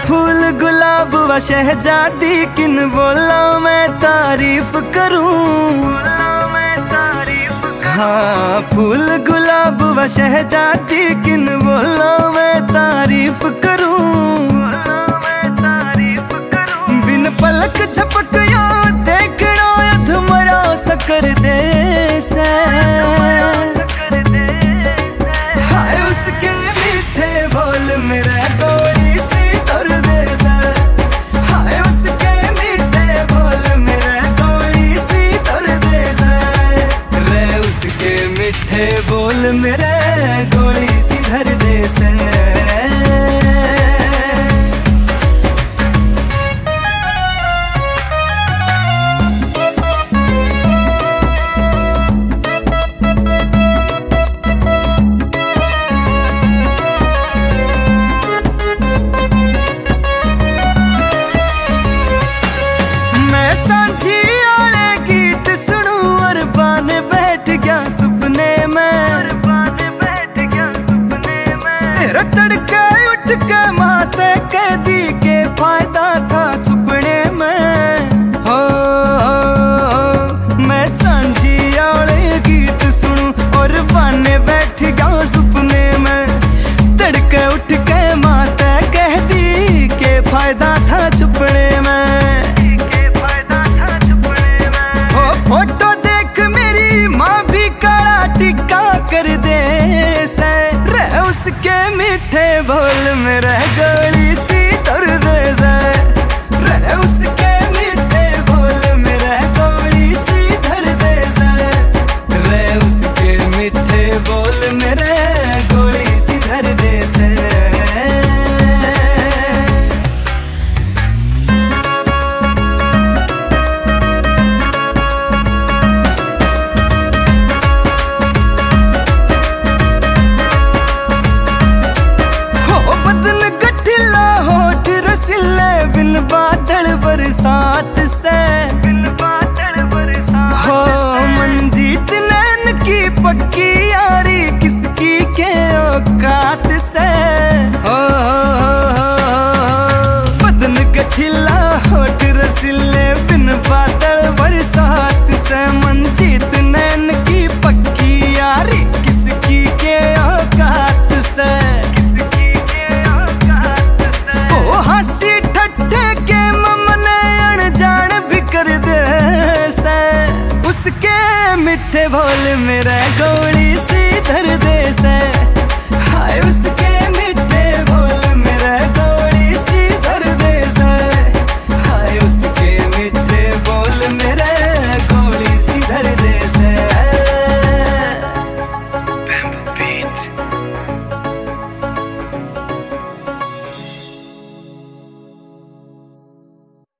फूल गुलाब व शहजादी किन बोला मैं तारीफ करूं। हाँ फूल गुलाब व शहजादी किन बोला मैं तारीफ करूं। बिन पलक झपक यो देखना अधमरा सकर दे से। हाय उसके मीठे बोल मेरे गोरी सी तर दे से। हाय उसके मीठे बोल मेरे गोरी सी तर दे से। रे उसके मीठे बोल मेरे गोरी सी धर दे से। तड़के उठ के माते कैदी के फायदा था छुपने में। हो मैं सांझी आले गीत सुनूं और बाने बैठ गया सपने में। तड़के उठ के माते कैदी के फायदा था छुपने में। हो फोटो देख मेरी माँ भी काला टिक्का कर दे से। उसके मीठे बोल मेरा गोली सी तर दे से। रे उसके मीठे बोल मेरा गोली सी धर दे से। रे उसके मीठे बोल मेरा गोली सी धर दे से। बरसात से हो मंजीत नैन की पक्की यारी किसकी के औकात से। हो बदन गठिला होठ रसीले बिन बादल बरसात से। मंजीत नैन की पक्की यारी किसकी के औकात से। किसकी के औकात से। ओ हंसी ठट्ठे के कर दे से। उसके मीठे बोल मेरा गोली सी धर दे से। हाय उसके